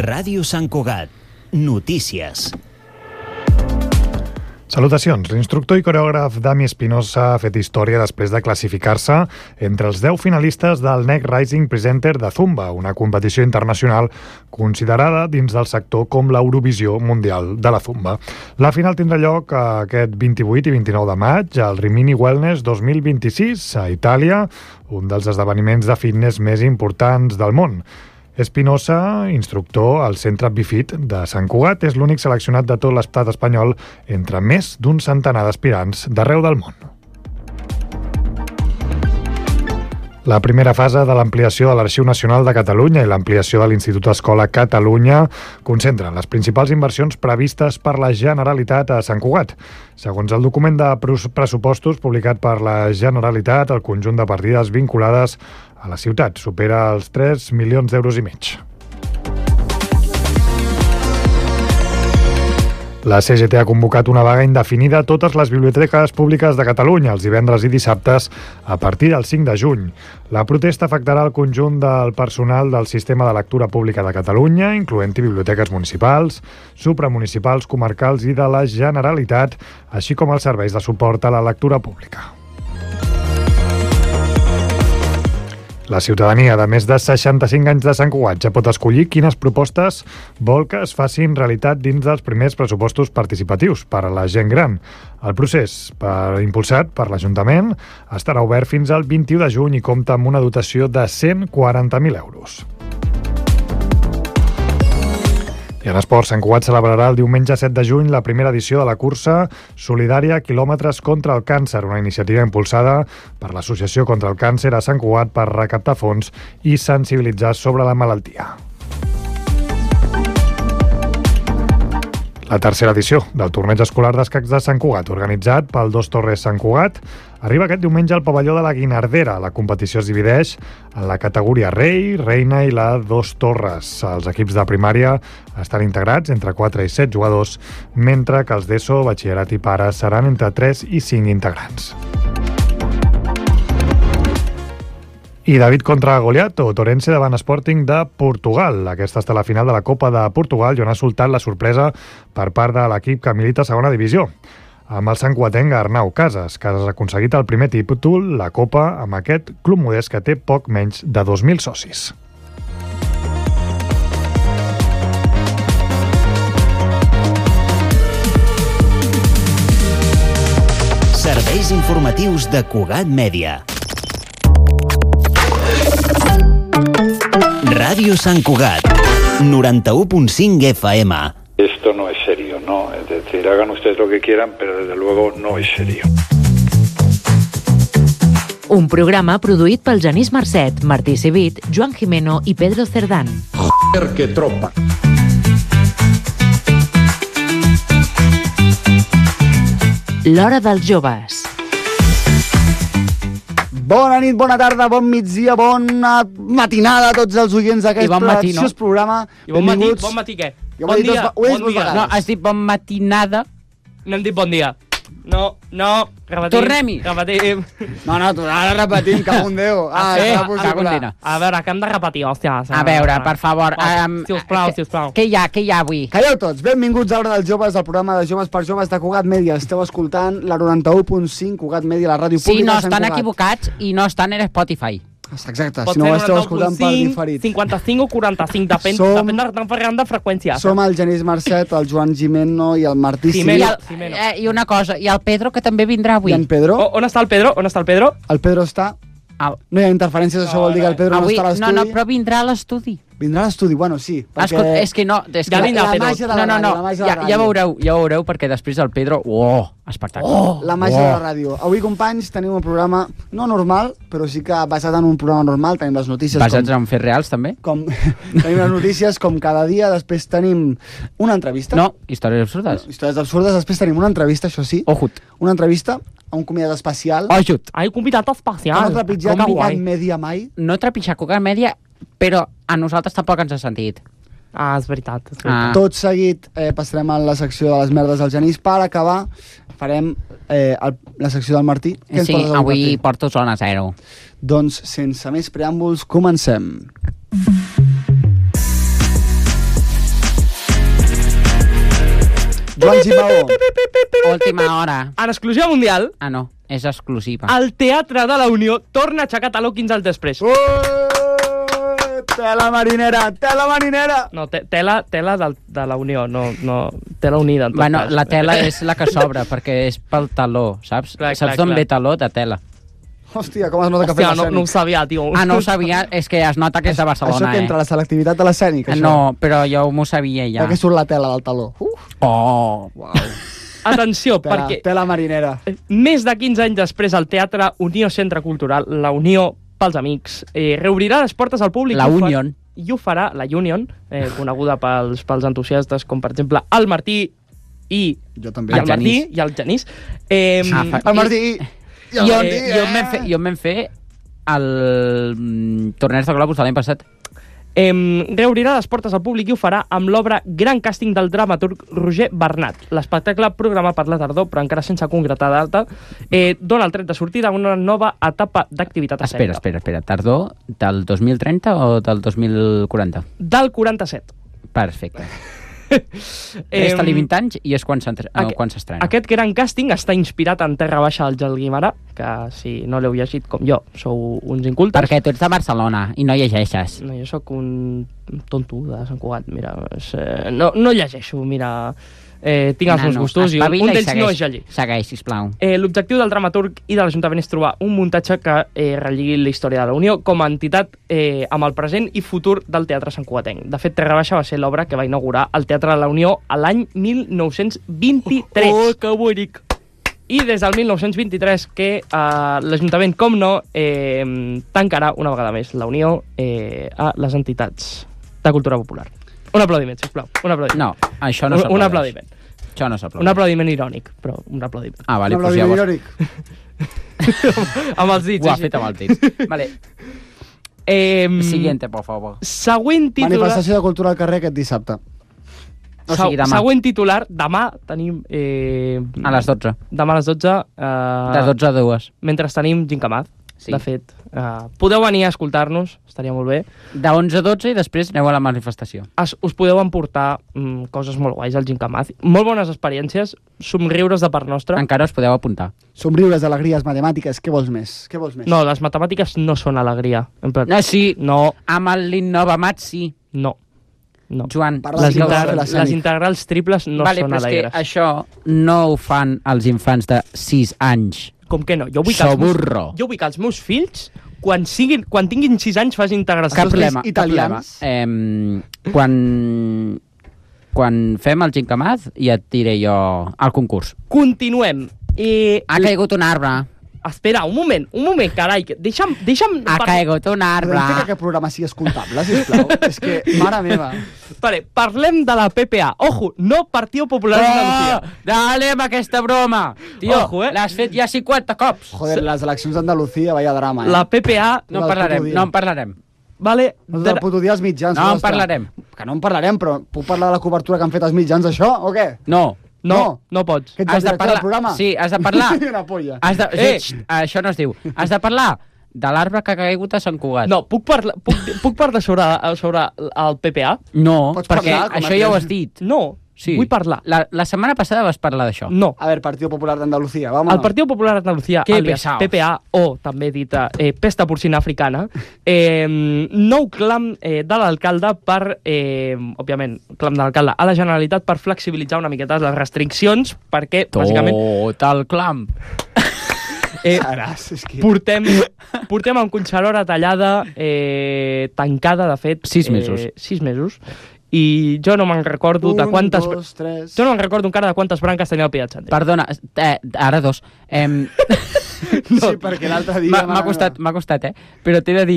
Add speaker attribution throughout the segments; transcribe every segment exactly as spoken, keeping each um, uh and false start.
Speaker 1: Ràdio Sant Cugat. Notícies.
Speaker 2: Salutacions. L'instructor i coreògraf Dami Espinosa ha fet història després de classificar-se entre els deu finalistes del Next Rising Presenter de Zumba, una competició internacional considerada dins del sector com l'Eurovisió Mundial de la Zumba. La final tindrà lloc aquest vint-i-vuit i vint-i-nou de maig al Rimini Wellness dos mil vint-i-sis a Itàlia, un dels esdeveniments de fitness més importants del món. Espinosa, instructor al Centre Bifit de Sant Cugat, és l'únic seleccionat de tot l'estat espanyol entre més d'un centenar d'aspirants d'arreu del món. La primera fase de l'ampliació de l'Arxiu Nacional de Catalunya i l'ampliació de l'Institut Escola Catalunya concentren les principals inversions previstes per la Generalitat a Sant Cugat. Segons el document de pressupostos publicat per la Generalitat, el conjunt de partides vinculades a la ciutat supera els tres milions d'euros i mig. La C G T ha convocat una vaga indefinida a totes les biblioteques públiques de Catalunya els divendres i dissabtes a partir del cinc de juny. La protesta afectarà el conjunt del personal del Sistema de Lectura Pública de Catalunya, incloent-hi biblioteques municipals, supramunicipals, comarcals i de la Generalitat, així com els serveis de suport a la lectura pública. La ciutadania de més de seixanta-cinc anys de Sant Cugat ja pot escollir quines propostes vol que es facin realitat dins dels primers pressupostos participatius per a la gent gran. El procés, per, impulsat per l'Ajuntament, estarà obert fins al vint-i-u de juny i compta amb una dotació de cent quaranta mil euros. I en esport, Sant Cugat celebrarà el diumenge set de juny la primera edició de la cursa solidària Quilòmetres contra el Càncer, una iniciativa impulsada per l'Associació contra el Càncer a Sant Cugat per recaptar fons i sensibilitzar sobre la malaltia. La tercera edició del torneig escolar d'escacs de Sant Cugat, organitzat pel Dos Torres Sant Cugat, arriba aquest diumenge al pavelló de la Guinardera. La competició es divideix en la categoria Rei, Reina i la Dos Torres. Els equips de primària estan integrats entre quatre i set jugadors, mentre que els d'ESO, batxillerat i pares seran entre tres i cinc integrants. I David contra Goliat, o Torense davant Sporting de Portugal. Aquesta està la final de la Copa de Portugal i on ha soltat la sorpresa per part de l'equip que milita a segona divisió. Amb el santcuatenc Arnau Casas. Casas ha aconseguit el primer títol, la Copa, amb aquest club modest que té poc menys de dos mil socis.
Speaker 1: Serveis informatius de Cugat Mèdia. Ràdio Sant Cugat, noranta-u punt cinc F M.
Speaker 3: Esto no es serio, ¿no? Es decir, hagan ustedes lo que quieran, pero desde luego no es serio.
Speaker 4: Un programa produït pel Genís Marcet, Martí Civit, Joan Jimeno i Pedro Cerdán.
Speaker 5: Joder, que tropa!
Speaker 4: L'Hora dels Joves.
Speaker 6: Bona nit, bona tarda, bon migdia, bona matinada a tots els oients d'aquest
Speaker 7: bon matí, no?
Speaker 6: programa.
Speaker 7: I bon matí, bon matí què?
Speaker 6: Jo
Speaker 7: bon
Speaker 6: dia,
Speaker 7: dia, bon dia.
Speaker 6: No,
Speaker 7: has dit bon matinada. No hem dit bon dia. No, no, repetim.
Speaker 6: Tornem-hi.
Speaker 7: Repetim.
Speaker 6: No, no, ara repetim, cago en Déu. Ah,
Speaker 7: sí,
Speaker 6: cago en Déu.
Speaker 7: A veure, que hem de repetir, hòstia.
Speaker 6: A veure, per favor.
Speaker 7: Um, sisplau, sisplau.
Speaker 6: Què hi ha, què hi ha avui? Calleu tots, benvinguts a l'Hora dels Joves, el programa de joves per joves de Cugat Mèdia. Esteu escoltant la noranta-u punt cinc Cugat Mèdia, la ràdio pública
Speaker 8: de Sant Cugat.
Speaker 6: Sí, no estan equivocats
Speaker 8: i no estan en Spotify.
Speaker 6: Exacte, si no ho esteu escoltant per diferit.
Speaker 7: cinquanta-cinc o quaranta-cinc, depèn,
Speaker 6: som,
Speaker 7: depèn de l'estan ferrant de freqüència.
Speaker 6: Som el Genís Marcet, el Joan Jimeno i el Martí
Speaker 8: Civit. I, el, eh, I una cosa, i el Pedro, que també vindrà avui.
Speaker 6: I en Pedro?
Speaker 7: O, on està el Pedro? On està el Pedro?
Speaker 6: El Pedro està...
Speaker 8: Ah.
Speaker 6: No hi ha interferències, això no, vol dir que el Pedro
Speaker 8: avui,
Speaker 6: no està a l'estudi.
Speaker 8: No, no, però vindrà a l'estudi.
Speaker 6: Vindrà a l'estudi, bueno, sí. Perquè...
Speaker 8: Escolta, és que no... És que
Speaker 6: ja
Speaker 8: la,
Speaker 6: vindrà,
Speaker 8: la,
Speaker 6: la màgia de la
Speaker 8: no, no, no,
Speaker 6: ràdio, la màgia de
Speaker 8: ja,
Speaker 6: la ràdio.
Speaker 8: Ja veureu, ja veureu, perquè després el Pedro... Oh, espectacle.
Speaker 6: Oh, la màgia
Speaker 8: oh.
Speaker 6: de la ràdio. Avui, companys, tenim un programa no normal, però sí que basat en un programa normal. Tenim les notícies...
Speaker 8: Basats
Speaker 6: com,
Speaker 8: en fets reals, també?
Speaker 6: Com, tenim les notícies com cada dia, després tenim una entrevista.
Speaker 8: No, històries absurdes.
Speaker 6: No, històries absurdes, després tenim una entrevista, això sí.
Speaker 8: Ojut.
Speaker 6: Una entrevista a un convidat especial.
Speaker 8: Ojut.
Speaker 7: Ai, un convidat especial.
Speaker 6: Que no ha trepitjat Cugat Mèdia mai.
Speaker 8: No trepitjar Cugat Mèdia, però a nosaltres tampoc ens ha sentit.
Speaker 7: Ah, és veritat. És veritat.
Speaker 6: Ah. Tot seguit eh, passarem a la secció de les merdes del Genís. Per acabar, farem eh, el, la secció del Martí. Què
Speaker 8: sí,
Speaker 6: ens
Speaker 8: avui
Speaker 6: Martí?
Speaker 8: Porto zona zero.
Speaker 6: Doncs, sense més preàmbuls, comencem. Joan Gimao.
Speaker 8: Última hora.
Speaker 7: En exclusiva mundial,
Speaker 8: Ah, no, és exclusiva.
Speaker 7: el Teatre de la Unió torna a aixecar taló quinze anys després.
Speaker 6: Uh, tela marinera, tela marinera.
Speaker 7: No, te, tela, tela del, de la Unió, no, no, tela unida, en tot
Speaker 8: Bueno,
Speaker 7: cas.
Speaker 8: la tela és la que sobra, perquè és pel taló, saps?
Speaker 7: Clar,
Speaker 8: Saps
Speaker 7: clar,
Speaker 8: d'on
Speaker 7: clar.
Speaker 8: ve taló? De tela.
Speaker 6: Hòstia, com es nota que
Speaker 7: Hòstia,
Speaker 6: fes
Speaker 7: no, no ho
Speaker 6: l'escènic.
Speaker 7: sabia, tio.
Speaker 8: Ah, no ho sabia, és que es nota que és de Barcelona,
Speaker 6: Això que entra
Speaker 8: eh?
Speaker 6: la selectivitat de l'escènic, això.
Speaker 8: No, però jo m'ho sabia ja.
Speaker 6: De què surt la tela del taló? Uh,
Speaker 8: Oh!
Speaker 6: uau.
Speaker 7: Atenció,
Speaker 6: Tela,
Speaker 7: perquè
Speaker 6: tela marinera.
Speaker 7: més de quinze anys després el Teatre Unió Centre Cultural, la Unió pels Amics, eh, reobrirà les portes al públic.
Speaker 8: La
Speaker 7: i ho fa-
Speaker 8: Union.
Speaker 7: I ho farà la Union, eh, coneguda pels, pels entusiastes, com per exemple el Martí i,
Speaker 6: Jo
Speaker 7: i
Speaker 6: també.
Speaker 7: el
Speaker 8: El
Speaker 7: Martí
Speaker 8: Genís.
Speaker 7: i el Genís. Eh,
Speaker 8: Ah, fa-
Speaker 6: El Martí i... i el
Speaker 8: Jo,
Speaker 6: Martí,
Speaker 8: jo, em vam
Speaker 6: eh?
Speaker 8: fer, jo em vam fer el mm, torneig de globus de l'any passat.
Speaker 7: Eh, reobrirà les portes al públic i ho farà amb l'obra Gran Càsting del dramaturg Roger Bernat. L'espectacle, programat per la tardor, però encara sense concretar data, eh, dona el tret de sortida a una nova etapa d'activitat
Speaker 8: Espera,
Speaker 7: escènica.
Speaker 8: espera, espera. Tardor del dos mil trenta o del dos mil quaranta?
Speaker 7: Del quaranta-set.
Speaker 8: Perfecte.
Speaker 7: Em,
Speaker 8: Resta-li vint anys i és quan s'entre- no,
Speaker 7: Aqu-
Speaker 8: quan s'estrena.
Speaker 7: Aquest gran càsting està inspirat en Terra Baixa del Gel Guimarà, que si no l'heu llegit com jo, sou uns incultes.
Speaker 8: Perquè tu ets de Barcelona i no llegeixes.
Speaker 7: No, jo sóc un tonto de Sant Cugat, mira, és, eh, no, no llegeixo, mira, eh, tinc els meus gustos i un,
Speaker 8: espavila
Speaker 7: un d'ells
Speaker 8: segueix,
Speaker 7: no és llegir.
Speaker 8: Segueix, sisplau.
Speaker 7: Eh, L'objectiu del dramaturg i de l'Ajuntament és trobar un muntatge que eh, relligui la història de la Unió com a entitat eh, amb el present i futur del Teatre santcugatenc. De fet, Terra Baixa va ser l'obra que va inaugurar el Teatre de la Unió a l'any mil nou-cents vint-i-tres. Oh, que bonic! I des del mil nou-cents vint-i-tres que eh, l'Ajuntament, com no, eh, tancarà una vegada més la Unió eh, a les entitats de cultura popular. Un aplaudiment, sisplau. Un aplaudiment.
Speaker 8: No, això no
Speaker 7: un, un
Speaker 8: s'aplaudeix.
Speaker 7: aplaudiment.
Speaker 8: Això no
Speaker 7: Un
Speaker 8: s'aplaudeix.
Speaker 7: aplaudiment irònic, però un aplaudiment.
Speaker 8: Ah, vale,
Speaker 6: Amb
Speaker 8: doncs
Speaker 6: la
Speaker 8: llavors
Speaker 6: Irònic.
Speaker 7: Amb els dits.
Speaker 8: ho ha
Speaker 7: així.
Speaker 8: fet amb els dits. Vale.
Speaker 7: Eh,
Speaker 8: Siguiente, por favor.
Speaker 7: Següent titular...
Speaker 6: Manifestació de cultura al carrer aquest dissabte.
Speaker 8: O sigui, demà.
Speaker 7: Següent titular, demà tenim... Eh,
Speaker 8: A les dotze.
Speaker 7: Demà a les dotze. Eh,
Speaker 8: De dotze a dues.
Speaker 7: Mentre tenim Gincamaz,
Speaker 8: Sí.
Speaker 7: de fet. Eh, podeu venir a escoltar-nos, estaria molt bé.
Speaker 8: De onze a dotze i després aneu a la manifestació.
Speaker 7: Es, us podeu emportar mm, coses molt guais al Gincamaz. Molt bones experiències, somriures de part nostra.
Speaker 8: Encara us podeu apuntar.
Speaker 6: Somriures, alegries, matemàtiques, què vols més? Què vols més?
Speaker 7: No, les matemàtiques no són alegria. En plan,
Speaker 8: No, sí,
Speaker 7: no,
Speaker 8: amb el l'Innovamat sí.
Speaker 7: no. no.
Speaker 8: Joan,
Speaker 6: Parla
Speaker 7: Les,
Speaker 6: de
Speaker 7: inter
Speaker 6: fer l'escènic.
Speaker 7: les integrals triples no
Speaker 8: vale,
Speaker 7: són
Speaker 8: però és que
Speaker 7: alegres.
Speaker 8: això no ho fan els infants de sis anys.
Speaker 7: Com que no? Jo vull que, els meus,
Speaker 8: Soburro.
Speaker 7: jo vull que els meus fills, quan, siguin, quan tinguin sis anys, facin integrals.
Speaker 8: Cap
Speaker 6: fills
Speaker 8: problema, cap problema.
Speaker 6: italians?
Speaker 8: Eh, quan, quan fem el Gincamaz ja et diré jo el concurs.
Speaker 7: Continuem. Eh,
Speaker 8: Ha caigut un arbre.
Speaker 7: Espera, un moment, un moment, carai. que- Deixa'm... deixa'm
Speaker 8: Ha
Speaker 7: par-
Speaker 8: caigut un
Speaker 6: Podem fer que
Speaker 8: arbre.
Speaker 6: aquest programa sigui escoltable, sisplau? És que, mare meva.
Speaker 7: Vale, parlem de la P P A. Ojo, no Partido Popular
Speaker 8: Oh,
Speaker 7: d'Andalusia.
Speaker 8: dale amb aquesta broma. Tio,
Speaker 7: Ojo, eh?
Speaker 8: l'has fet ja cinquanta cops.
Speaker 6: Joder, les eleccions d'Andalucía, vaya drama, eh?
Speaker 7: La P P A,
Speaker 8: No en
Speaker 6: del
Speaker 8: parlarem,
Speaker 6: puto dia.
Speaker 8: no en parlarem.
Speaker 7: vale...
Speaker 6: No del puto dia als mitjans.
Speaker 8: No en
Speaker 6: ostres.
Speaker 8: parlarem.
Speaker 6: Que no en parlarem, però puc parlar de la cobertura que han fet els mitjans, això, o què?
Speaker 8: No.
Speaker 7: No,
Speaker 6: No.
Speaker 7: no pots.
Speaker 6: Que ets
Speaker 8: Has
Speaker 6: el
Speaker 8: de
Speaker 6: director
Speaker 8: parlar...
Speaker 6: del programa?
Speaker 8: Sí, has de parlar...
Speaker 6: Una polla.
Speaker 8: Has de...
Speaker 7: Eh!
Speaker 8: Xt, això no es diu. Has de parlar de l'arbre que ha caigut a Sant Cugat.
Speaker 7: No, puc, parla, puc, puc parlar sobre, sobre el P P A?
Speaker 8: No,
Speaker 6: Pots
Speaker 8: perquè
Speaker 6: parlar, com
Speaker 8: això
Speaker 6: has
Speaker 8: ja ho
Speaker 6: dit.
Speaker 8: has dit.
Speaker 7: No,
Speaker 8: Sí.
Speaker 7: vull parlar.
Speaker 8: La, la setmana passada vas parlar d'això.
Speaker 7: No.
Speaker 6: A ver, Partido Popular d'Andalucía, vamos.
Speaker 7: El Partido Popular d'Andalusia,
Speaker 8: Que
Speaker 7: alias
Speaker 8: pesaos.
Speaker 7: P P A, o també dita eh, pesta porcina africana, eh, nou clam eh, de l'alcalde per, eh, òbviament, clam de l'alcalde a la Generalitat per flexibilitzar una miqueta les restriccions, perquè, bàsicament,
Speaker 8: Tot el clam.
Speaker 7: eh,
Speaker 6: Caras, és que...
Speaker 7: portem, portem amb conxalora tallada, eh, tancada, de fet...
Speaker 8: Sis mesos.
Speaker 7: Eh, sis mesos. I jo no me'n recordo de quantes...
Speaker 6: Un, dos, tres...
Speaker 7: Jo no me'n recordo encara de quantes branques tenia el peatge.
Speaker 8: Perdona, eh, ara dos. Em,
Speaker 6: No, sí, perquè l'altre dia...
Speaker 8: M'ha m'ha costat, m'ha costat, eh? Però t'he de dir,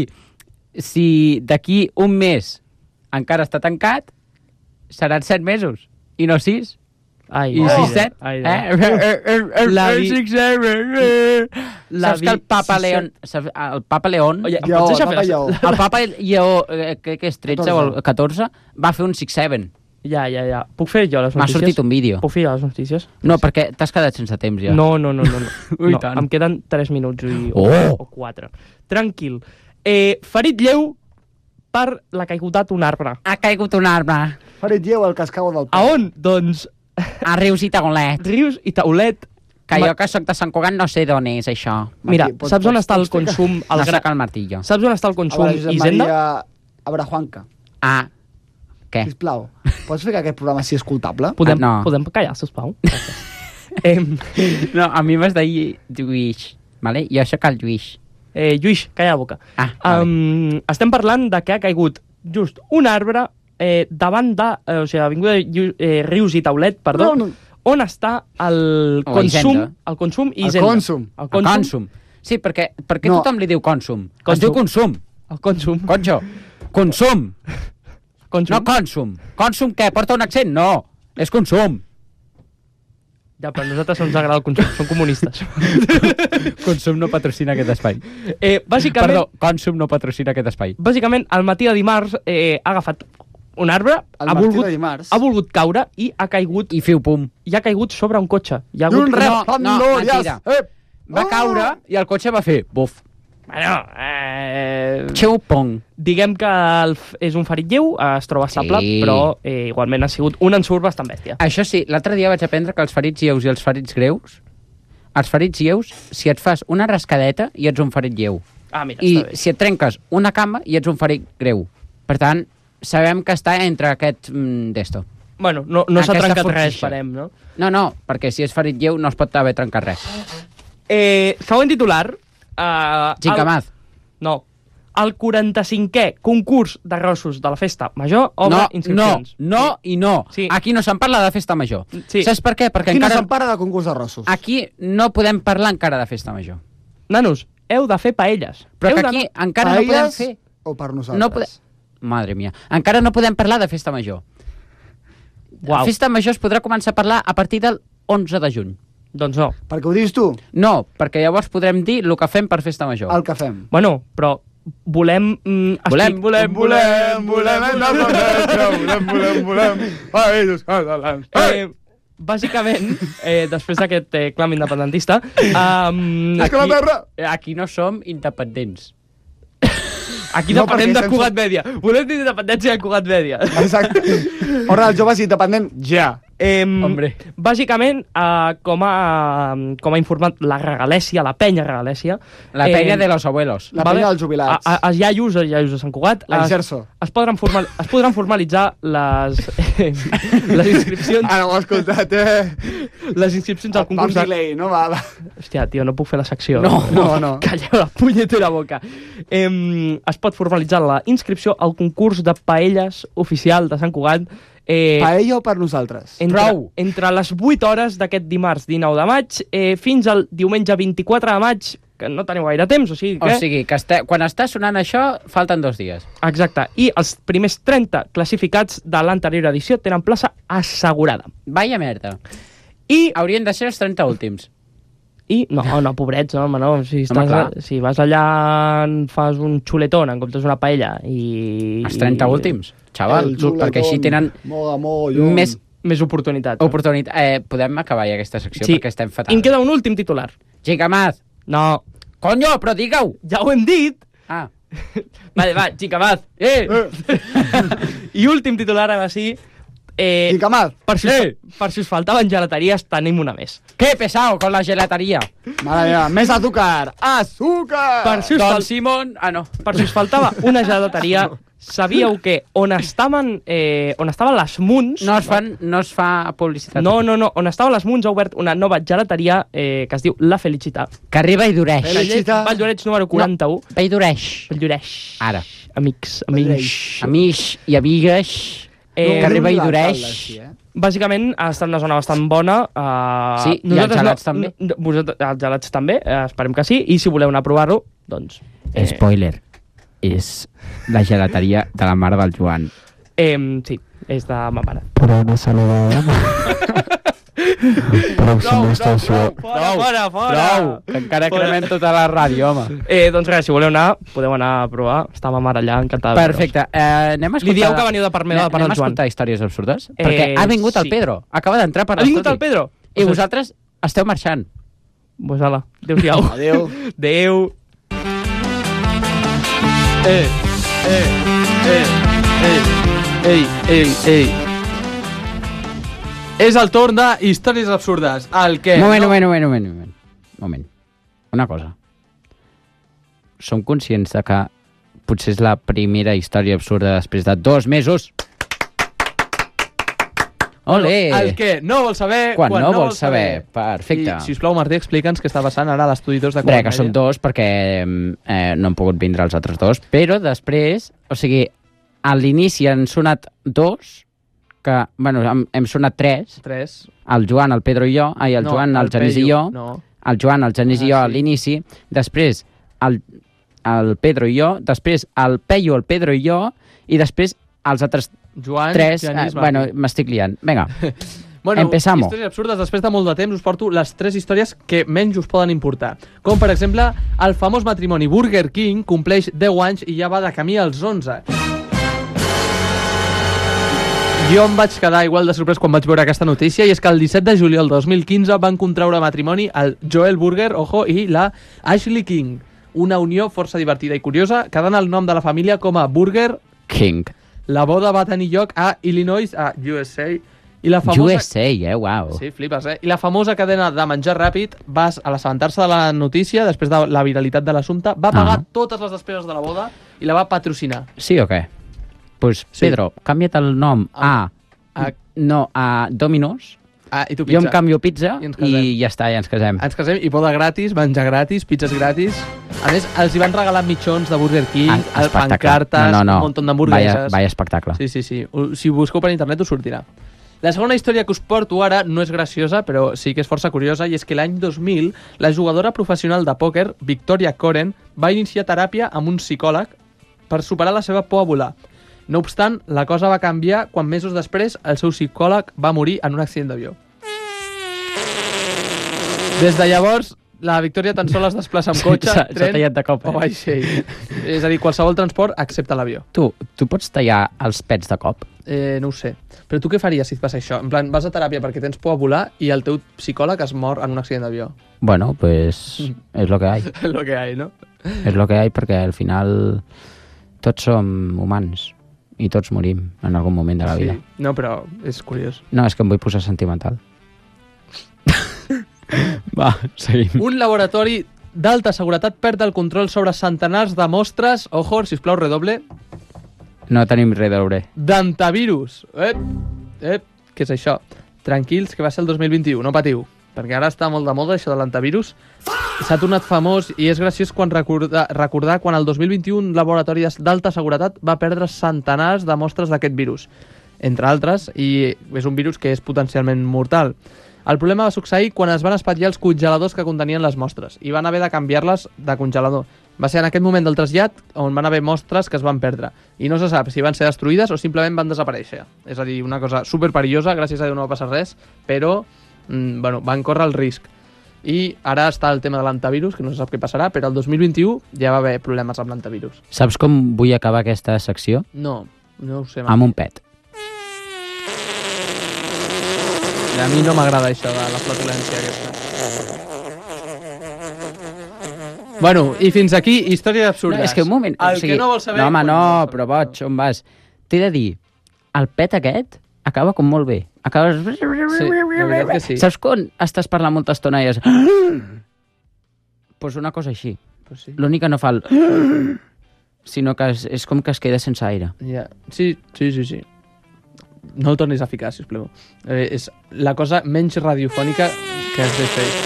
Speaker 8: si d'aquí un mes encara està tancat, seran set mesos, i no sis.
Speaker 7: Ai,
Speaker 8: I
Speaker 7: ai,
Speaker 8: sis, set.
Speaker 7: ai,
Speaker 8: Eh?
Speaker 7: La vi-
Speaker 8: Six, seven.
Speaker 7: La
Speaker 8: Saps que el
Speaker 7: vi-
Speaker 8: Papa
Speaker 7: sis,
Speaker 8: León... saps- El Papa León...
Speaker 7: Oye, em
Speaker 6: Lleó,
Speaker 7: pots deixar
Speaker 6: Papa
Speaker 7: fer
Speaker 6: Lleó.
Speaker 7: la...
Speaker 8: El Papa Lleó, eh, crec que és tretze o el catorze, va fer un six seven.
Speaker 7: Ja, ja, ja. Puc fer jo les
Speaker 8: M'ha
Speaker 7: notícies?
Speaker 8: sortit un vídeo.
Speaker 7: Puc fer jo les notícies?
Speaker 8: No, perquè t'has quedat sense temps ja.
Speaker 7: No, no, no, no. no.
Speaker 8: Ui,
Speaker 7: no
Speaker 8: tant.
Speaker 7: em queden tres minuts i, o,
Speaker 8: Oh!
Speaker 7: o quatre. Tranquil. Eh, ferit lleu per la caigudat d'un arbre.
Speaker 8: Ha caigut un arbre.
Speaker 6: Farit lleu el cascau del
Speaker 7: A on? Doncs
Speaker 8: A Rius i Taulet.
Speaker 7: Rius i Taulet.
Speaker 8: Que jo que soc de Sant Cugat no sé d'on és això.
Speaker 7: Mira,
Speaker 6: Martí, pots-
Speaker 7: saps on
Speaker 6: pots-
Speaker 7: està el
Speaker 6: pots explicar?
Speaker 7: consum... El
Speaker 8: No
Speaker 7: gra...
Speaker 8: soc el martillo.
Speaker 7: Saps on està el
Speaker 6: A
Speaker 7: consum
Speaker 6: veure, Josep
Speaker 7: Hisenda?
Speaker 6: Maria Abrajuanca,
Speaker 8: Ah, què?
Speaker 6: sisplau, pots fer que aquest programa sigui escoltable?
Speaker 7: Podem,
Speaker 8: Ah, no.
Speaker 7: podem callar, sisplau? eh,
Speaker 8: No, a mi m'has de dir Lluís, vale? Jo sóc el Lluís.
Speaker 7: eh, Lluís, calla la boca.
Speaker 8: Ah, vale.
Speaker 7: Um, estem parlant de que ha caigut just un arbre eh, davant de... Eh, o sigui, Avinguda Llu- eh, Rius i Taulet, perdó,
Speaker 6: No, no.
Speaker 7: on està el
Speaker 8: O
Speaker 7: consum,
Speaker 8: Hisenda.
Speaker 7: el consum i
Speaker 6: El
Speaker 7: Hisenda.
Speaker 6: consum.
Speaker 7: El
Speaker 8: El
Speaker 7: consum.
Speaker 8: consum. Sí, perquè, perquè
Speaker 6: No.
Speaker 8: tothom li diu consum.
Speaker 7: Consum.
Speaker 8: Es diu consum.
Speaker 7: El consum.
Speaker 8: Conxo. Consum.
Speaker 7: consum.
Speaker 8: No consum. Consum què? Porta un accent? No. És consum.
Speaker 7: Ja, però a nosaltres no ens agrada el consum, som comunistes.
Speaker 8: Consum no patrocina aquest espai.
Speaker 7: eh, bàsicament,
Speaker 8: Perdó, Consum no patrocina aquest espai.
Speaker 7: bàsicament, al matí de dimarts eh, ha agafat un arbre,
Speaker 6: El
Speaker 7: ha
Speaker 6: Martí
Speaker 7: volgut,
Speaker 6: de dimarts.
Speaker 7: ha volgut caure i ha caigut
Speaker 8: I fiu pum.
Speaker 7: i ha caigut sobre un cotxe. Hi ha
Speaker 6: I
Speaker 7: hagut
Speaker 6: un
Speaker 7: una-
Speaker 6: rep,
Speaker 8: no, mentira.
Speaker 6: Eh!
Speaker 8: Va
Speaker 6: Oh!
Speaker 8: caure i el cotxe va fer buf.
Speaker 7: Bueno, eh,
Speaker 8: Xeu pong.
Speaker 7: diguem que el, f- és un ferit lleu, eh, es troba estable,
Speaker 8: Sí.
Speaker 7: però eh, igualment ha sigut un ensurt bastant bèstia.
Speaker 8: Això sí, l'altre dia vaig aprendre que els ferits lleus i els ferits greus, els ferits lleus, si et fas una rascadeta i ets un ferit lleu.
Speaker 7: Ah, mira,
Speaker 8: I
Speaker 7: està bé.
Speaker 8: si et trenques una cama i ets un ferit greu. Per tant, sabem que està entre aquest mm, d'esto.
Speaker 7: Bueno, no, no s'ha
Speaker 8: Aquesta
Speaker 7: trencat res,
Speaker 8: fortixa.
Speaker 7: esperem, no?
Speaker 8: No, no, perquè si és ferit lleu no es pot haver trencat res.
Speaker 7: Eh, següent titular. Eh,
Speaker 8: Gicamaz.
Speaker 7: el- No. El quaranta-cinquè concurs de rossos de la festa major obre
Speaker 8: No, no,
Speaker 7: inscripcions.
Speaker 8: no i no.
Speaker 7: Sí.
Speaker 8: Aquí no se'n parla de festa major.
Speaker 7: Sí.
Speaker 8: Saps per què? Perquè
Speaker 6: Aquí no
Speaker 8: encara...
Speaker 6: s'empara de concurs de rossos.
Speaker 8: Aquí no podem parlar encara de festa major.
Speaker 7: Nanos, heu de fer paelles.
Speaker 8: Però
Speaker 7: heu
Speaker 8: que
Speaker 7: de-
Speaker 8: aquí encara no podem
Speaker 6: Paelles
Speaker 8: fer...
Speaker 6: o per nosaltres?
Speaker 8: No podem... Madre mia. Encara no podem parlar de festa major.
Speaker 7: Uau.
Speaker 8: La festa major es podrà començar a parlar a partir del onze de juny.
Speaker 7: Doncs no.
Speaker 6: Perquè ho dius tu,
Speaker 8: No, perquè llavors podrem dir el que fem per festa major.
Speaker 6: el que fem.
Speaker 7: Bueno, però volem... Mm,
Speaker 8: Volem,
Speaker 7: explic-
Speaker 8: volem, volem, volem,
Speaker 6: volem, volem, volem, paellos catalans.
Speaker 7: Eh, bàsicament, eh, després d'aquest eh, clam independentista, um,
Speaker 6: És que la terra...
Speaker 8: Aquí no som independents.
Speaker 7: aquí
Speaker 6: No,
Speaker 7: depenem
Speaker 6: perquè
Speaker 7: de
Speaker 6: estem
Speaker 7: Cugat Mèdia. Volem dir independència de Cugat Mèdia.
Speaker 6: Exacte. Hora dels joves independent, ja.
Speaker 7: Eh,
Speaker 8: Hombre.
Speaker 7: Bàsicament, eh, com, ha, com ha informat la Regalèsia, la penya Regalèsia...
Speaker 8: La penya de los abuelos.
Speaker 6: La penya dels jubilats.
Speaker 7: A, a, els iaios, els iaios de Sant Cugat...
Speaker 6: La
Speaker 7: es,
Speaker 6: Inserso.
Speaker 7: es, podran formal, es podran formalitzar les, eh, les inscripcions...
Speaker 6: Ara ho he escoltat, eh?
Speaker 7: Les inscripcions al concurs
Speaker 6: Pam
Speaker 7: de...
Speaker 6: delay, no? Va, va.
Speaker 7: Hòstia, tio, no puc fer la secció.
Speaker 6: No, no, no.
Speaker 7: Calleu la punyetera boca. Eh, es pot formalitzar la inscripció al concurs de paelles oficial de Sant Cugat. Eh,
Speaker 6: Paella o per nosaltres?
Speaker 7: entre,
Speaker 8: Prou.
Speaker 7: entre les vuit hores d'aquest dimarts dinou de maig eh, fins al diumenge vint-i-quatre de maig, que no teniu gaire temps, o sigui
Speaker 8: O
Speaker 7: que...
Speaker 8: sigui, que este... quan està sonant això, falten dos dies.
Speaker 7: Exacte. I els primers trenta classificats de l'anterior edició tenen plaça assegurada.
Speaker 8: Vaya merda.
Speaker 7: I...
Speaker 8: Haurien de ser els trenta últims.
Speaker 7: I no, no, pobrets, no, home, no. Si,
Speaker 8: Home,
Speaker 7: estàs,
Speaker 8: clar.
Speaker 7: si vas allà, fas un xuletón en comptes d'una paella i...
Speaker 8: Els trenta
Speaker 7: i-
Speaker 8: últims, xaval.
Speaker 6: El
Speaker 8: Perquè així tenen
Speaker 6: Moga, mogollon.
Speaker 8: més
Speaker 7: Més oportunitats.
Speaker 8: oportunitat. Eh, podem acabar ja aquesta secció
Speaker 7: Sí.
Speaker 8: perquè estem
Speaker 7: I
Speaker 8: fatal.
Speaker 7: em queda un últim titular.
Speaker 8: Gicamaz.
Speaker 7: No,
Speaker 8: Conyo, però digue-ho.
Speaker 7: ja ho hem dit.
Speaker 8: Ah.
Speaker 7: Vale, va, xicamaz. Eh! I últim titular, ara sí. Eh,
Speaker 6: Gicamaz.
Speaker 7: per, si us, per si us faltaven gelateries, tenim una més.
Speaker 8: Que pesado con la gelateria.
Speaker 6: Mare meva, més azúcar. Azúcar!
Speaker 7: Per si us,
Speaker 8: Don
Speaker 7: fal...
Speaker 8: Simón... Ah, no.
Speaker 7: per si us faltava una gelateria, sabíeu que on estaven, eh, on estaven les Munts...
Speaker 8: No es, fan, no es fa publicitat.
Speaker 7: No, no, no. On estaven les Munts ha obert una nova gelateria eh, que es diu La Felicitat.
Speaker 8: Que arriba i dureix.
Speaker 6: Felicitat.
Speaker 7: Vall d'Oreig número quaranta-u.
Speaker 8: No, i dureix.
Speaker 7: Vall d'Oreig.
Speaker 8: Ara.
Speaker 7: Amics, amics.
Speaker 8: Amics i amigues...
Speaker 7: Eh,
Speaker 8: que arriba i
Speaker 6: l'alcalde,
Speaker 8: dureix.
Speaker 6: així, eh?
Speaker 7: Bàsicament ha estat una zona bastant bona. Uh,
Speaker 8: Sí, i els gelats també.
Speaker 7: No, vosaltres, els gelats també, uh, esperem que sí. I si voleu anar a provar-lo, doncs... Eh,
Speaker 8: Spoiler. És la gelateria de la mare del Joan.
Speaker 7: Eh, sí, és de ma mare.
Speaker 5: Però no saludem. Pròxima estació.
Speaker 7: Fora, fora, fora!
Speaker 8: Prou, que encara
Speaker 7: Fora.
Speaker 8: cremem tota la ràdio, home.
Speaker 7: Eh, doncs res, si voleu anar, podeu anar a provar. Està ma mare allà, encantada. de
Speaker 8: Perfecte. Eh, anem a escoltar...
Speaker 7: Li dieu que veniu de part meva, de part
Speaker 8: anem
Speaker 7: del
Speaker 8: a
Speaker 7: Joan.
Speaker 8: escoltar històries absurdes?
Speaker 7: Eh,
Speaker 8: Perquè ha vingut el
Speaker 7: sí.
Speaker 8: Pedro. Acaba d'entrar per
Speaker 7: Ha vingut
Speaker 8: l'estudi.
Speaker 7: el Pedro?
Speaker 8: I vosaltres esteu marxant.
Speaker 7: Pues ala, adéu-siau.
Speaker 6: Adéu.
Speaker 7: Adéu. Eh, eh, eh, eh, ei, ei, ei.
Speaker 9: És el torn de històries absurdes. El que...
Speaker 8: Moment,
Speaker 9: no...
Speaker 8: moment, moment, moment, moment. Moment. Una cosa. Som conscients de que potser és la primera història absurda després de dos mesos? Ole!
Speaker 9: El que no vol saber...
Speaker 8: Quan,
Speaker 9: quan
Speaker 8: no,
Speaker 9: no
Speaker 8: vol saber. Perfecte.
Speaker 9: I, sisplau, Martí, explica'ns què està passant ara a l'estudi dos de
Speaker 8: Bé,
Speaker 9: Quart
Speaker 8: que són
Speaker 9: Media.
Speaker 8: dos perquè eh, no han pogut vindre els altres dos, però després, o sigui, a l'inici han sonat dos, que, bueno, hem, hem sonat tres.
Speaker 9: Tres.
Speaker 8: El Joan, el Pedro i jo, ai, el
Speaker 9: No,
Speaker 8: Joan, el,
Speaker 9: el
Speaker 8: Genís i
Speaker 9: Peyu,
Speaker 8: jo,
Speaker 9: no.
Speaker 8: el Joan, el Genís
Speaker 9: Ah,
Speaker 8: i jo a
Speaker 9: sí.
Speaker 8: l'inici, després el, el Pedro i jo, després el Peyu, el Pedro i jo, i després els altres
Speaker 9: Joan,
Speaker 8: tres,
Speaker 9: Genís,
Speaker 8: eh, bueno, m'estic liant. Vinga,
Speaker 9: Bueno,
Speaker 8: empezamos.
Speaker 9: històries absurdes, després de molt de temps us porto les tres històries que menys us poden importar. Com, per exemple, el famós matrimoni Burger King compleix deu anys i ja va de camí als onze. Jo em vaig quedar igual de sorprès quan vaig veure aquesta notícia, i és que el disset de juliol de dos mil quinze van contraure matrimoni el Joel Burger, ojo, i la Ashley King. Una unió força divertida i curiosa, quedant el nom de la família com a Burger
Speaker 8: King.
Speaker 9: La boda va tenir lloc a Illinois, a U S A, i la famosa...
Speaker 8: U S A, eh? Uau.
Speaker 9: Sí, flipes, eh? I la famosa cadena de menjar ràpid va a l'assabentar-se de la notícia, després de la viralitat de l'assumpte, va pagar
Speaker 8: Ah.
Speaker 9: totes les despeses de la boda i la va patrocinar.
Speaker 8: Sí o què? Pues,
Speaker 9: Sí.
Speaker 8: Pedro, canvia't el nom a...
Speaker 9: A-
Speaker 8: No, a Domino's.
Speaker 9: Ah, i tu
Speaker 8: Jo em
Speaker 9: pizza.
Speaker 8: canvio pizza
Speaker 9: I ens casem.
Speaker 8: i ja està, ja ens casem.
Speaker 9: Ens casem i boda gratis, menjar gratis, pizzas gratis. A més, els hi van regalar mitjons de Burger King,
Speaker 8: Ah,
Speaker 9: el
Speaker 8: espectacle.
Speaker 9: pancartes,
Speaker 8: No, no, no.
Speaker 9: un munt d'hamburgueses.
Speaker 8: Vaya, vaya espectacle.
Speaker 9: Sí, sí, sí. U- Si ho busqueu per internet us sortirà. La segona història que us porto ara no és graciosa, però sí que és força curiosa, i és que l'any dos mil la jugadora professional de pòquer, Victoria Koren, va iniciar teràpia amb un psicòleg per superar la seva por a volar. No obstant, la cosa va canviar quan mesos després el seu psicòleg va morir en un accident d'avió. Des de llavors, la Victòria tan sols es desplaça amb cotxe,
Speaker 8: S'ha- s'ha
Speaker 9: tren
Speaker 8: tallat de cop, eh?
Speaker 9: o vaixell. És a dir, qualsevol transport excepte l'avió.
Speaker 8: Tu, tu pots tallar els pets de cop?
Speaker 9: Eh, no ho sé. Però tu què faries si et passa això? En plan, vas a teràpia perquè tens por a volar i el teu psicòleg es mor en un accident d'avió.
Speaker 8: Bueno, pues és lo que hay.
Speaker 9: És lo que hay, no?
Speaker 8: És lo que hay perquè al final tots som humans i tots morim en algun moment de la vida.
Speaker 9: Sí. No, però és curiós.
Speaker 8: No, és que em vull posar sentimental. Va, seguim.
Speaker 9: Un laboratori d'alta seguretat perd el control sobre centenars de mostres, ojo, sisplau, redoble,
Speaker 8: No tenim res d'obre.
Speaker 9: d'antivirus. Ep, ep, què és això? Tranquils, que va ser el dos mil vint-i-u, no patiu. Perquè ara està molt de moda això de l'antivirus. S'ha tornat famós i és graciós quan recordar, recordar quan el dos mil vint-i-u un laboratori d'alta seguretat va perdre centenars de mostres d'aquest virus, entre altres, i és un virus que és potencialment mortal. El problema va succeir quan es van espatllar els congeladors que contenien les mostres i van haver de canviar-les de congelador. Va ser en aquest moment del trasllat on van haver mostres que es van perdre. I no se sap si van ser destruïdes o simplement van desaparèixer. És a dir, una cosa superperillosa, gràcies a Déu no va passar res, però mm, bueno, van córrer el risc. I ara està el tema de l'antivirus, que no se sap què passarà, però el dos mil vint-i-u ja va haver problemes amb l'antivirus.
Speaker 8: Saps com vull acabar aquesta secció?
Speaker 9: No, no ho sé.
Speaker 8: Amb un pet.
Speaker 9: A mi no m'agrada això de la flatulència aquesta. Bueno, i fins aquí, història absurda.
Speaker 8: No, és que un moment...
Speaker 9: El
Speaker 8: o sigui,
Speaker 9: que no vol saber...
Speaker 8: No, home,
Speaker 9: quan
Speaker 8: no,
Speaker 9: vol saber.
Speaker 8: però boig, on vas? T'he de dir, el pet aquest acaba com molt bé. Acabes...
Speaker 9: Sí, la veritat que sí.
Speaker 8: Saps quan estàs parlant molta estona i és... Pues una cosa així.
Speaker 9: Pues sí.
Speaker 8: L'únic que no fa el... sinó que és, és com que es queda sense aire.
Speaker 9: Ja. Sí, sí, sí, sí. No el tornis a ficar, sisplau. Eh, és la cosa menys radiofònica que has de fer.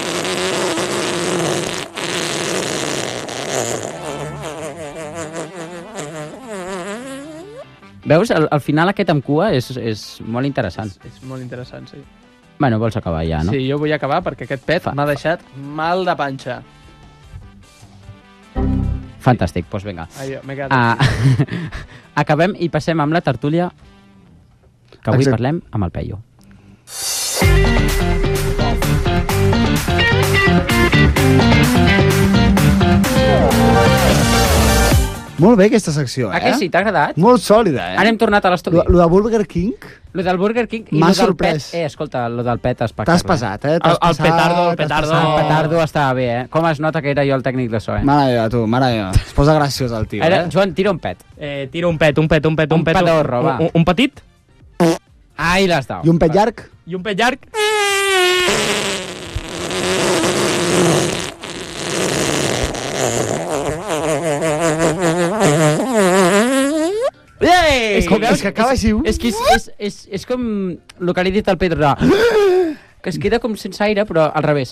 Speaker 8: Veus? Al, al final aquest amb cua és, és molt interessant.
Speaker 9: És, és molt interessant, sí.
Speaker 8: Bueno, vols acabar ja, no?
Speaker 9: Sí, jo vull acabar perquè aquest pet m'ha deixat mal de panxa.
Speaker 8: Fantàstic, doncs vinga.
Speaker 9: Ai, m'he quedat...
Speaker 8: Ah, acabem i passem amb la tertúlia que avui
Speaker 6: Exacte.
Speaker 8: parlem amb el Peyu.
Speaker 6: Molt bé aquesta secció, eh?
Speaker 8: Ah, que sí? T'ha agradat?
Speaker 6: Molt sòlida, eh?
Speaker 8: Ara hem tornat a l'estudi.
Speaker 6: Lo, lo de Burger King
Speaker 8: Lo del Burger King i
Speaker 6: M'ha
Speaker 8: lo del
Speaker 6: sorprès.
Speaker 8: pet... Eh, escolta, lo del pet espectacle.
Speaker 6: t'has passat, eh?
Speaker 7: El-
Speaker 6: T'has
Speaker 7: el
Speaker 6: passat,
Speaker 7: petardo, el
Speaker 6: t'has
Speaker 7: petardo.
Speaker 6: passat.
Speaker 8: El petardo estava bé, eh? Com es nota que era jo el tècnic de so, eh?
Speaker 6: Mare meva, tu, mare meva. Es posa graciós el tio,
Speaker 8: Ara,
Speaker 6: eh?
Speaker 8: Joan, tira un pet.
Speaker 7: Eh, tira un pet, un pet, un pet, un,
Speaker 8: Un
Speaker 7: pet.
Speaker 8: pedorro, va.
Speaker 7: un, un petit?
Speaker 8: Ai, l'has dado.
Speaker 6: I un pet llarg?
Speaker 7: I un pet llarg.
Speaker 8: Eh!
Speaker 6: És, com, és que acaba així.
Speaker 8: És que és, és, és, és com el que li he dit al Pedro, de... que es queda com sense aire, però al revés.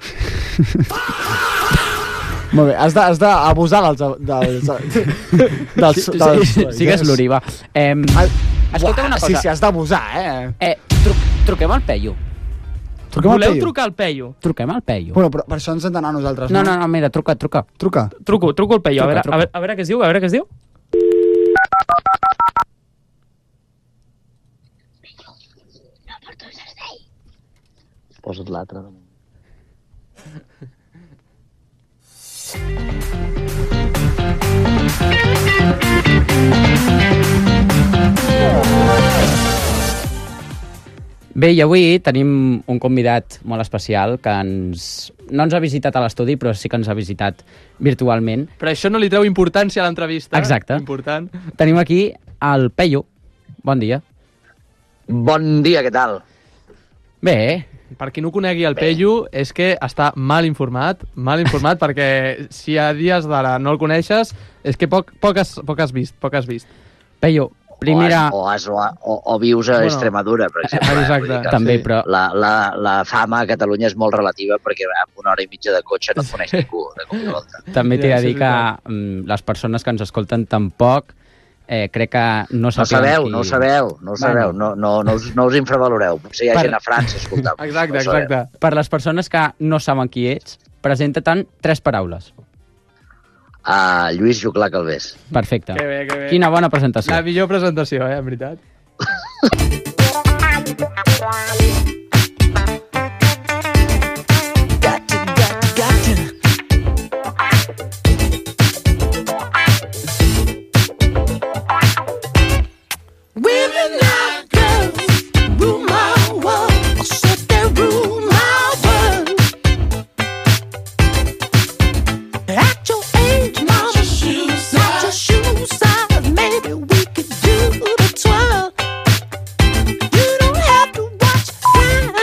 Speaker 6: Molt bé, has d'abusar dels... dels, dels,
Speaker 8: Sí,
Speaker 6: dels
Speaker 8: sí, sigues l'Uri, va. Eh, escolta una cosa.
Speaker 6: Sí, sí, has d'abusar, eh?
Speaker 8: Eh, tru truquem al Peyu.
Speaker 6: Truquem al
Speaker 7: Voleu
Speaker 6: Peyu?
Speaker 7: trucar al Peyu?
Speaker 8: Truquem al Peyu.
Speaker 6: Bueno, però per això ens hem d'anar nosaltres,
Speaker 8: No,
Speaker 6: no?
Speaker 8: no, no, mira, truca, truca.
Speaker 6: Truca.
Speaker 7: Truco, truco al Peyu, a
Speaker 8: Truca,
Speaker 7: veure,
Speaker 8: truca.
Speaker 7: a veure, a veure què es diu, a veure què es diu.
Speaker 5: Posa't l'altre.
Speaker 8: Bé, i avui tenim un convidat molt especial que ens, no ens ha visitat a l'estudi, però sí que ens ha visitat virtualment.
Speaker 9: Però això no li treu importància a l'entrevista.
Speaker 8: Exacte.
Speaker 9: Important.
Speaker 8: Tenim aquí el Peyu. Bon dia.
Speaker 5: Bon dia, què tal?
Speaker 8: Bé,
Speaker 9: Per qui no conegui el Peyu, és que està mal informat, mal informat, perquè si a dies d'ara no el coneixes, és que poc, poc, has, poc has vist, poc has vist.
Speaker 8: Peyu, primera...
Speaker 5: O, has, o, has, o, o vius a
Speaker 9: Bueno,
Speaker 5: Extremadura, per exemple.
Speaker 9: exacte.
Speaker 5: Vull dir que
Speaker 8: També,
Speaker 9: sí.
Speaker 8: però...
Speaker 5: La, la, la fama a Catalunya és molt relativa perquè amb una hora i mitja de cotxe no et coneix ningú de cop i volta.
Speaker 8: També t'he
Speaker 9: Ja,
Speaker 8: de
Speaker 9: sí,
Speaker 8: dir que
Speaker 9: és
Speaker 8: mm, les persones que ens escolten tampoc eh, crec que no
Speaker 5: No
Speaker 8: sapien
Speaker 5: sabeu,
Speaker 8: qui...
Speaker 5: no ho sabeu, no ho sabeu, no, no, no, us, no us infravaloreu. Potser hi ha
Speaker 8: Per-
Speaker 5: gent a França escoltant.
Speaker 9: Exacte,
Speaker 5: no ho sabeu.
Speaker 9: exacte.
Speaker 8: Per les persones que no saben qui ets, presenta-te'n tres paraules.
Speaker 5: Uh, Lluís Juclà Calvés.
Speaker 8: Perfecte.
Speaker 9: Que bé, que bé.
Speaker 8: Quina bona presentació.
Speaker 9: La millor presentació, eh, en veritat.
Speaker 10: Women now